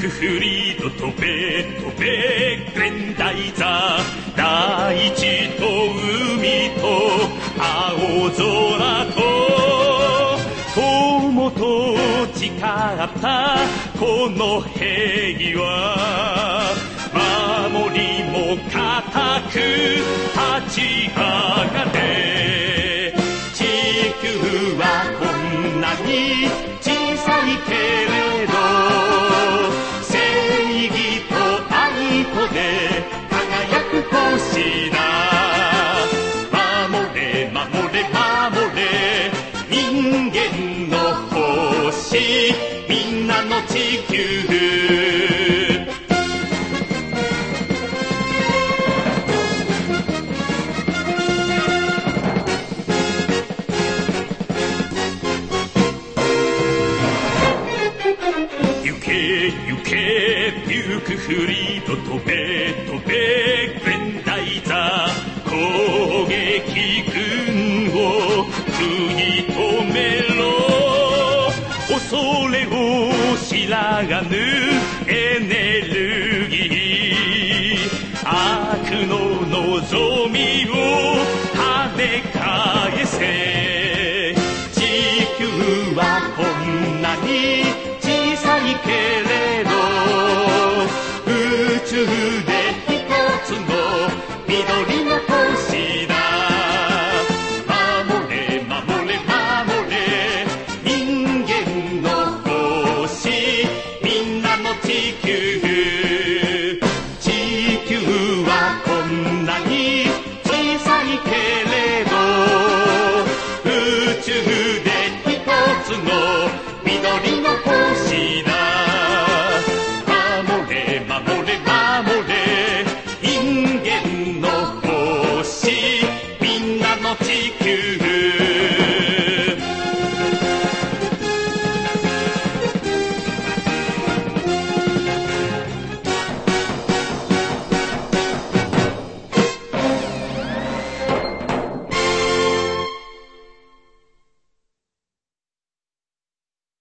クフリード飛べ飛べグレンダイザー、大地と海と青空と友と誓ったこの平和、守りも固く立ち上がれ。地球はこんなに小さいけれど、正義と愛とで輝く星だ。守れ守れ守れ人間の星、みんなの地球。行け行けビュークフリード飛べ飛べグレンダイザー、攻撃軍を食い止めろ。恐れを知らぬエネルギー、悪の望みを跳ね返